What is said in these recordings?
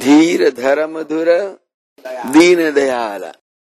ધીર ધર્મ ધુર દીન દયાલ.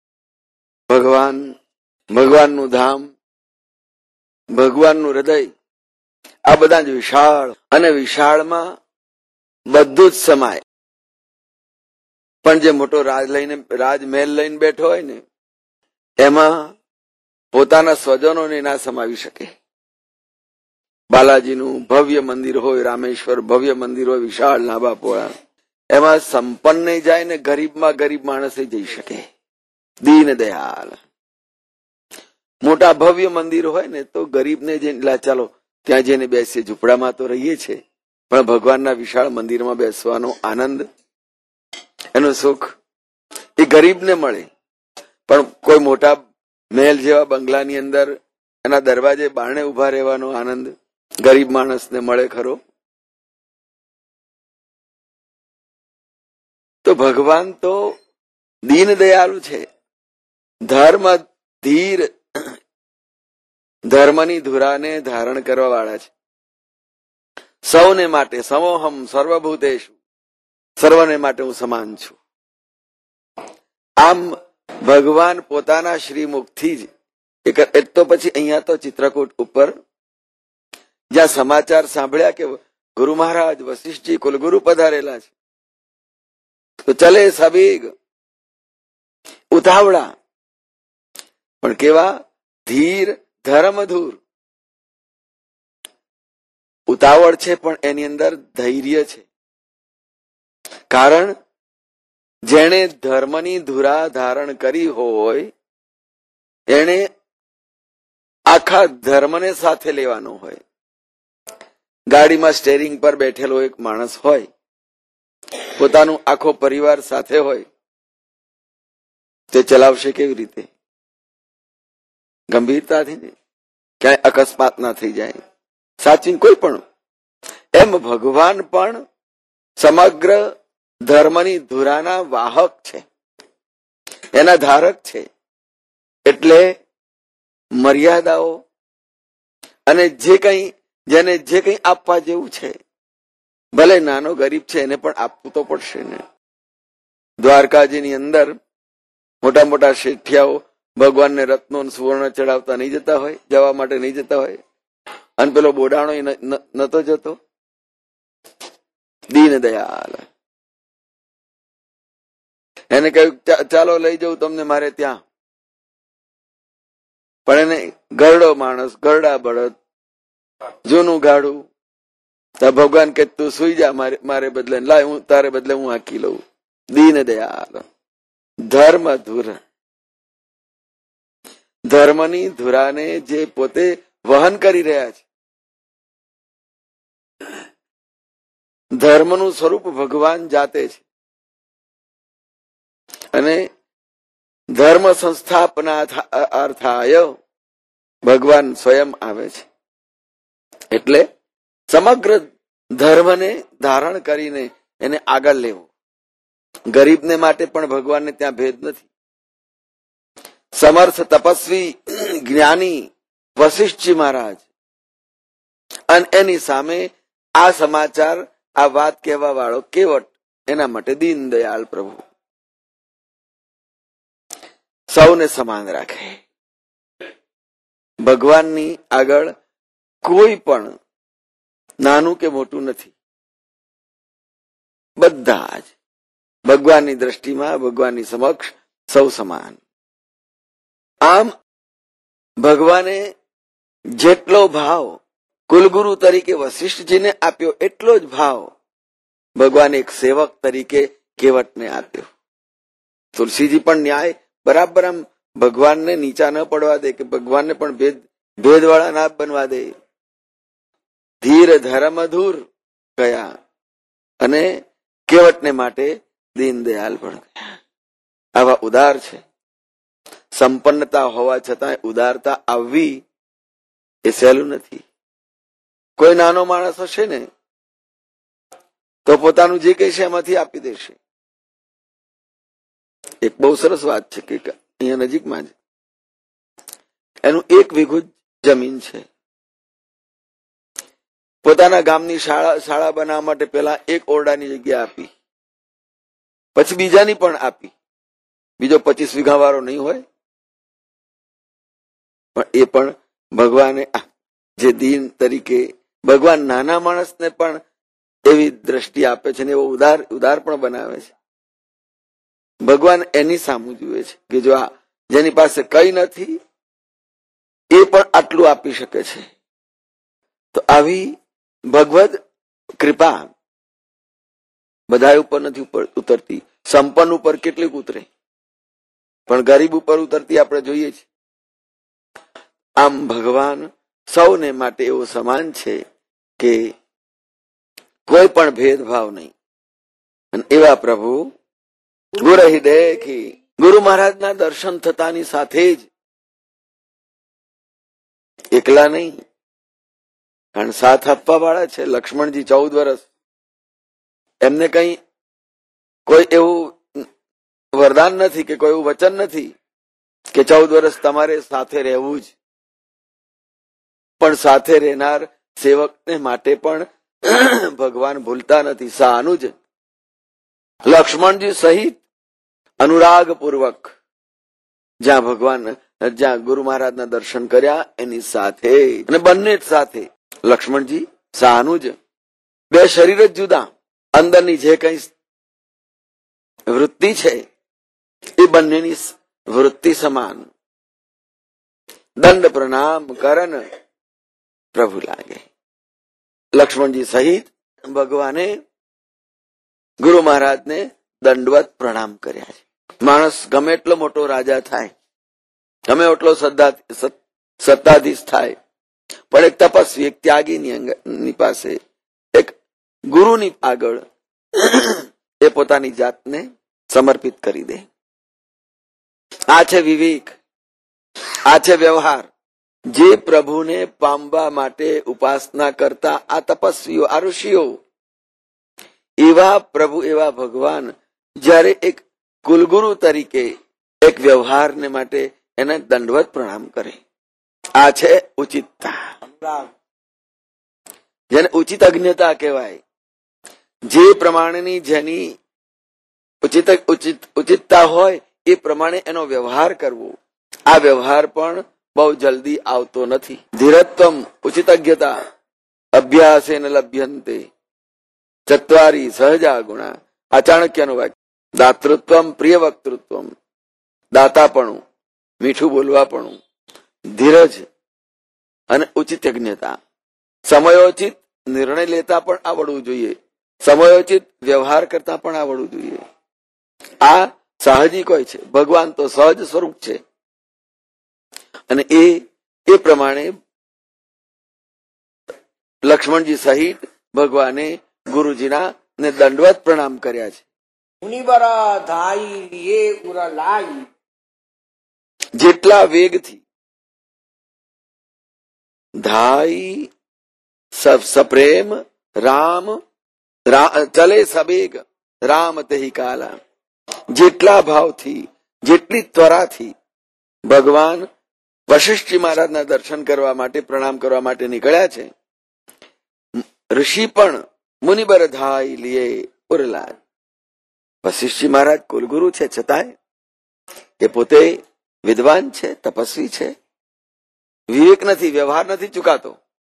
ભગવાનનું ધામ, ભગવાનનું હૃદય, આ બધા જ વિશાળ, અને વિશાળમાં બધું જ સમાય. પણ જે મોટો રાજમહેલ લઈને બેઠો હોય ને, એમાં પોતાના સ્વજનોને ના સમાવી શકે. બાલાજીનું ભવ્ય મંદિર હોય, રામેશ્વર ભવ્ય મંદિર હોય, વિશાળ લાંબા પોળા, એમાં સંપન્ન જાય ને ગરીબમાં ગરીબ માણસે જઈ શકે. દીન દયાલ. મોટા ભવ્ય મંદિર હોય ને તો ગરીબને જઈને ચાલો ત્યાં જઈને બેસીએ, ઝૂંપડામાં તો રહીએ છે, પણ ભગવાનના વિશાળ મંદિરમાં બેસવાનો આનંદ, એનું સુખ એ ગરીબને મળે. પણ કોઈ મોટા મહેલ જેવા બંગલાની અંદર એના દરવાજે બારણે ઉભા રહેવાનો આનંદ ગરીબ માણસને મળે ખરો? તો ભગવાન તો દીન દયાળુ છે. ધર્મ ધીર, ધર્મની ધુરાને ધારણ કરવા વાળા છે. સૌને માટે સમોહમ સર્વભૂતેષુ, સર્વને માટે હું સમાન છું. આમ ભગવાન પોતાના શ્રીમુખથી જ એક તો પછી અહીંયા તો ચિત્રકૂટ ઉપર જ્યાં સમાચાર સાંભળ્યા કે ગુરુ મહારાજ વશિષ્ઠજી કુલગુરુ પધારેલા છે, તો ચલે સબીગ, ઉતાવળા, પણ કેવા? ધીર ધર્મધૂર. ઉતાવળ છે પણ એની અંદર ધૈર્ય છે. કારણ જેણે ધર્મની ધુરા ધારણ કરી હોય એને આખા ધર્મને સાથે લેવાનો હોય. ગાડીમાં સ્ટેરિંગ પર બેઠેલો એક માણસ હોય, પોતાનું આખો પરિવાર સાથે હોય, તે ચલાવશે કેવી રીતે? ગંભીરતાથી ને, ક્યાંય અકસ્માત ના થઈ જાય, સાચી કોઈ પણ. એમ ભગવાન પણ સમગ્ર ધર્મની ધુરાના વાહક છે, એના ધારક છે. એટલે મર્યાદાઓ અને જેને જે કંઈ આપવા જેવું છે, ભલે નાનો ગરીબ છે એને પણ આપવું તો પડશે ને. દ્વારકાજીની અંદર મોટા મોટા શેઠિયાઓ ભગવાનને રત્નો સુવર્ણ ચડાવતા નહીં જતા હોય, જવા માટે નહીં જતા હોય, અને પેલો બોડાણો નતો જતો. દીન દયાલ. એને કહ્યું ચાલો લઈ જવું તમને મારે ત્યાં, પણ એને ગરડો માણસ, ગરડા બળદ, જૂનું ગાડું, તો ભગવાન કે તું સુઈ જા, મારે બદલે લાય, હું તારે બદલે હું હાકી લઉં. દીન દયાલ. ધર્મ ધુર. ધર્મની ધુરાને જે પોતે વહન કરી રહ્યા છે. ધર્મનું સ્વરૂપ ભગવાન જાતે છે, અને ધર્મ સંસ્થાપના અર્થાય ભગવાન સ્વયં આવે છે. એટલે સમગ્ર ધર્મને ધારણ કરીને એને આગળ લેવો. ગરીબને માટે પણ ભગવાનને ત્યાં ભેદ નથી. સમર્થ તપસ્વી જ્ઞાની વશિષ્ઠજી મહારાજ, અને એની સામે આ સમાચાર, આ વાત કહેવા વાળો કેવટ, એના માટે દીન દયાળ પ્રભુ સૌને સમાન રાખે. ભગવાનની આગળ કોઈ પણ નાનું કે મોટું નથી. બધા જ ભગવાનની દ્રષ્ટિમાં, ભગવાનની સમક્ષ સૌ સમાન. આમ ભગવાને જેટલો ભાવ કુલગુરુ તરીકે વશિષ્ઠજીને આપ્યો, એટલો જ ભાવ ભગવાન એક સેવક તરીકે કેવટને આપ્યો. તુલસીજી પણ ન્યાય બરાબર આમ ભગવાનને નીચા ન પડવા દે, કે ભગવાનને પણ ભેદવાળા ના બનવા દે. ધીર ધર્મધુર ગયા, અને કેવટને માટે દીન દયાલ પણ ગયા. આવા ઉદાર છે. સંપન્નતા હોવા છતાં ઉદારતા આવવી એ સહેલું નથી. કોઈ નાનો માણસ હશે ને તો પોતાનું જે કઈ છે એમાંથી આપી દેશે. એક બહુ સરસ વાત છે કે અહીંયા નજીકમાં જ એનું 1 વીઘું જમીન છે. પોતાના ગામની શાળા બનાવવા માટે પેલા 1 ઓરડાની જગ્યા આપી, પછી બીજાની પણ આપી. બીજો 25 વીઘા વાળો નહીં હોય, પણ એ પણ ભગવાને જે દીન તરીકે ભગવાન નાના માણસને પણ એવી દ્રષ્ટિ આપે છે ને એવો ઉદાર પણ બનાવે છે. ભગવાન એની સામું જુએ છે કે જો આ જેની પાસે કઈ નથી એ પણ આટલું આપી શકે છે. તો આવી ભગવદ કૃપા બધા ઉપર નથી ઉતરતી. સંપન્ન ઉપર કેટલીક ઉતરે, પણ ગરીબ ઉપર ઉતરતી આપણે જોઈએ છીએ. આમ ભગવાન સૌને માટે એવો સમાન છે કે કોઈ પણ ભેદભાવ નહીં. અને એવા પ્રભુ ગુરહિ દેખી, ગુરુ મહારાજના દર્શન થતાની સાથે જ એકલા નહીં, કારણ સાથ આપવા વાળા છે. લક્ષ્મણજી 14 વર્ષ, એમને કઈ કોઈ એવું વરદાન નથી કે કોઈ એવું વચન નથી કે 14 વર્ષ તમારે સાથે રહેવું જ. પણ સાથે રહેનાર સેવકને માટે પણ ભગવાન ભૂલતા નથી. સાનું જ લક્ષ્મણજી સહિત અનુરાગ પૂર્વક જ્યાં ગુરુ મહારાજના દર્શન કર્યા એની સાથે, અને બંને સાથે લક્ષ્મણજી સાનું જ. બે શરીર જ જુદા, અંદરની જે કઈ વૃત્તિ છે એ બંનેની વૃત્તિ સમાન. દંડ પ્રણામ કરન પ્રભુ લાગે. લક્ષ્મણજી સહિત ભગવાને ગુરુ મહારાજને દંડવત પ્રણામ કર્યા છે. માણસ ગમે એટલો મોટો રાજા થાય, ગમે એટલો સત્તાધીશ થાય, પણ એક તપસ્વી, એક ત્યાગીની પાસે, એક ગુરુની આગળ એ પોતાની જાતને સમર્પિત કરી દે. આ છે વિવેક, આ છે વ્યવહાર. જે પ્રભુને પામવા માટે ઉપાસના કરતા આ તપસ્વીઓ, આ ઋષિઓ, એવા પ્રભુ, એવા ભગવાન જ્યારે એક કુલગુરુ તરીકે એક વ્યવહારને માટે એને દંડવત પ્રણામ કરે. આ છે ઉચિતતા, જેને ઉચિત અજ્ઞતા કહેવાય. જે પ્રમાણેની જેની ઉચિતતા હોય એ પ્રમાણે એનો વ્યવહાર કરવો. આ વ્યવહાર પણ બહુ જલ્દી આવતો નથી. ધીરત્વમ ઉચિતજ્ઞતા અભ્યાસેન લભ્યંતે ચત્વારી સહજા ગુણા. આ ચાણક્યનું વાક્ય. દાતૃત્વમ પ્રિય વક્તૃત્વમ, દાતાપણું, મીઠું બોલવાપણું, ધીરજ અને ઉચિત જ્ઞતા. સમયોચિત નિર્ણય લેતા પણ આવડવું જોઈએ, સમયોચિત વ્યવહાર કરતા પણ આવડવું જોઈએ. આ સાહજિક હોય છે. ભગવાન તો સહજ સ્વરૂપ છે, અને એ પ્રમાણે લક્ષ્મણજી સહિત ભગવાને ગુરુજીના ને દંડવત પ્રણામ કર્યા છે. જેટલા વેગથી ધાઈ સપ્રેમ રામ ચલે સબેગ રામ તેહી કાલા. જેટલા ભાવથી, જેટલી ત્વરાથી ભગવાન વશિષ્ઠજી મહારાજના દર્શન કરવા માટે, પ્રણામ કરવા માટે નીકળ્યા છે. ઋષિ પણ મુનિબર ધાઈ લીએ ઉરલા. વશિષ્ઠજી મહારાજ કુલગુરુ છે, છતાંય એ પોતે વિદ્વાન છે, તપસ્વી છે. વિવેક નથી, વ્યવહાર નથી ચુકાતો.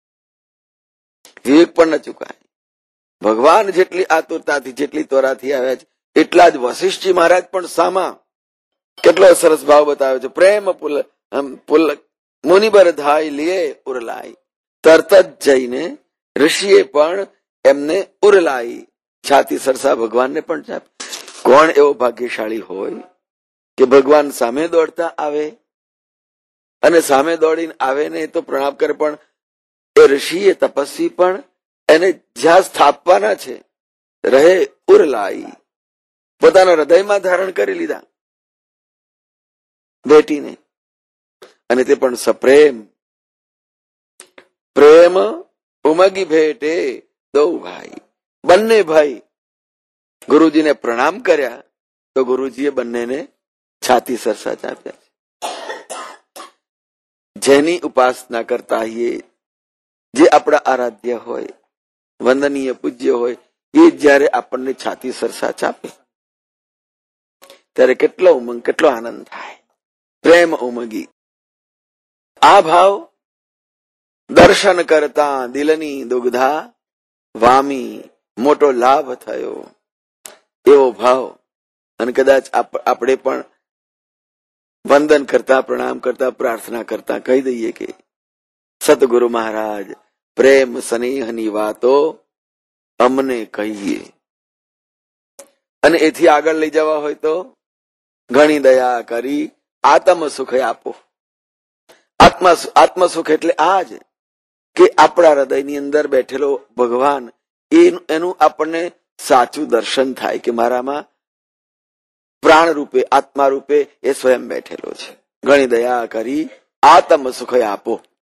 વિવેક પણ ન ચુકાય. ભગવાન જેટલી આતુરતાથી, જેટલી ત્વરાથી આવ્યા છે, એટલા જ વશિષ્ઠજી મહારાજ પણ સામા. કેટલો સરસ ભાવ બતાવ્યો છે. પ્રેમ પુલ મુનિબર ધાઈ લીએ ઉરલાઈ. તરત જ જઈને ઋષિએ પણ એમને ઉરલાઈ, છાતી સરસા ભગવાનને પણ ચાપી. કોણ એવો ભાગ્યશાળી હોય કે ભગવાન સામે દોડતા આવે, અને સામે દોડીને આવે ને તો પ્રણામ કરે, પણ એ ઋષિ, એ તપસ્વી પણ એને જ્યાં સ્થાપવાના છે રહે ઉરલાઈ, પોતાના હૃદયમાં ધારણ કરી લીધા બેટીને. અને તે પણ સપ્રેમ. પ્રેમ ઉમગી ભેટે દો ભાઈ. બંને ભાઈ ગુરુજીને પ્રણામ કર્યા તો ગુરુજીએ બંનેને છાતી સરસા ચાપ્યા. જેની ઉપાસના કરતા હોઈએ, જે આપણા આરાધ્ય હોય, વંદનીય પૂજ્ય હોય, એ જયારે આપણને છાતી સરસા ચાપે ત્યારે કેટલો ઉમંગ, કેટલો આનંદ થાય. પ્રેમ ઉમગી. આ ભાવ દર્શન કરતા દિલની દુગ્ધા વામી મોટો લાભ થયો, એવો ભાવ. અને કદાચ આપણે પણ વંદન કરતા, પ્રણામ કરતા, પ્રાર્થના કરતા કહી દઈએ કે સતગુરુ મહારાજ પ્રેમ સ્નેહની વાતો અમને કહીએ. અને એથી આગળ લઈ જવા હોય તો ઘણી દયા કરી આત્મ સુખ આપો. આત્મ સુખ એટલે આ જ કે આપણા હૃદયની અંદર બેઠેલો ભગવાન, એનું આપણને સાચું દર્શન થાય કે મારામાં પ્રાણ રૂપે, આત્મા રૂપે એ સ્વયં બેઠેલો છે. ઘણી દયા કરી આત્મ સુખ આપો.